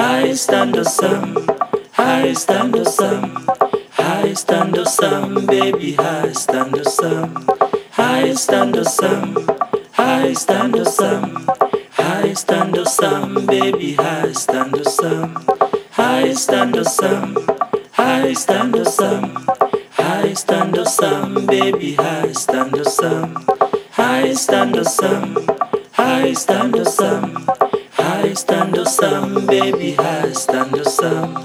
highest under sun, highest under sun, highest under sun, baby, highest under sun, highest under sun, highest under sun, highest under sun, baby, highest under sun, highest under sun, highest under sun, highest under sun, baby, highest under sun, highest under sun, highest under sun, highest under sun, baby, highest under sun.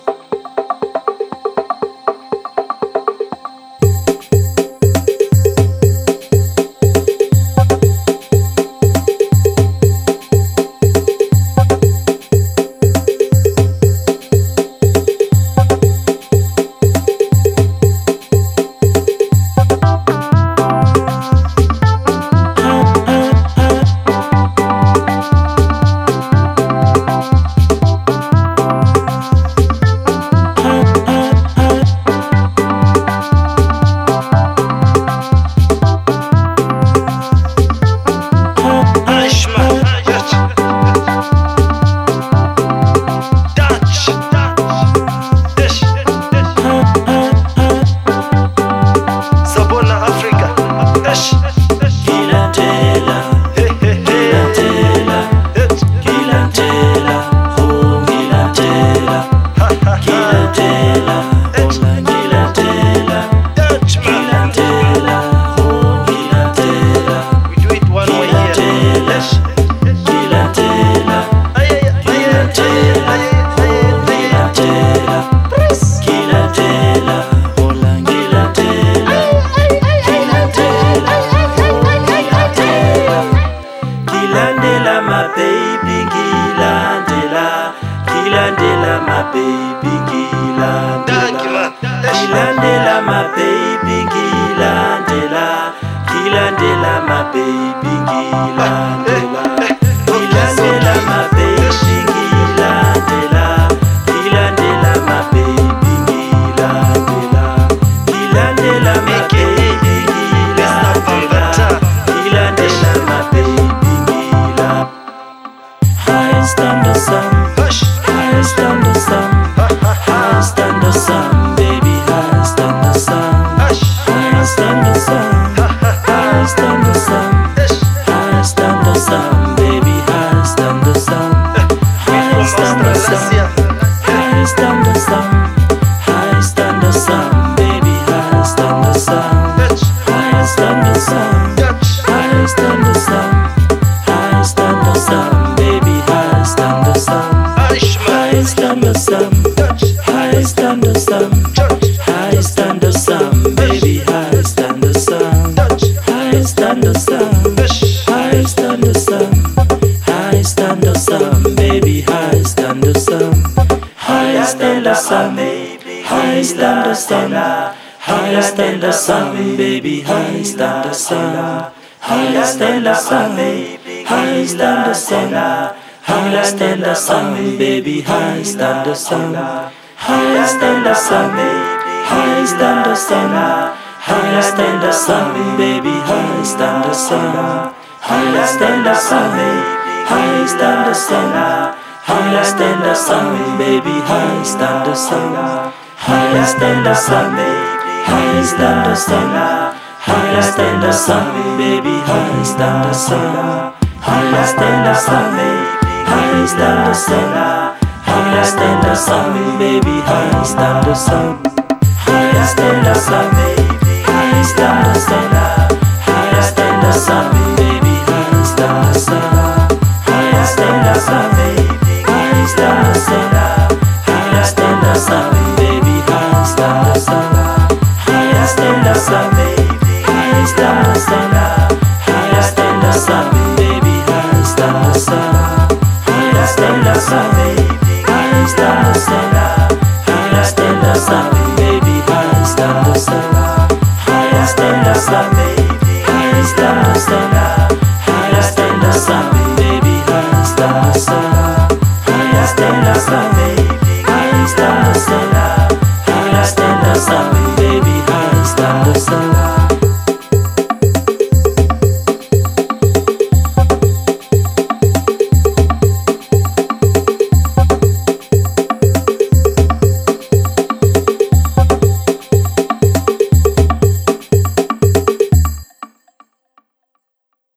Highest under sun, baby, highest under sun, highest under sun, baby, highest under sun, highest under sun, baby, highest under sun, highest under sun, highest under sun, highest under sun, baby, highest under sun, highest under sun, highest under sun, highest under sun, baby, highest under sun, highest under sun, highest under sun, highest under sun, baby, highest under sun, highest under sun, highest under sun, highest under sun, baby, highest under sun, highest under sun, highest under sun, highest under sun, baby, highest under sun, highest under sun, highest under sun, highest under sun, baby, highest under sun. Highest under sun, highest under sun, highest under sun, baby, highest under sun, highest under sun, highest under sun, highest under sun, baby, highest under sun, highest under sun, highest under sun, highest under sun, baby, highest under sun, highest under sun.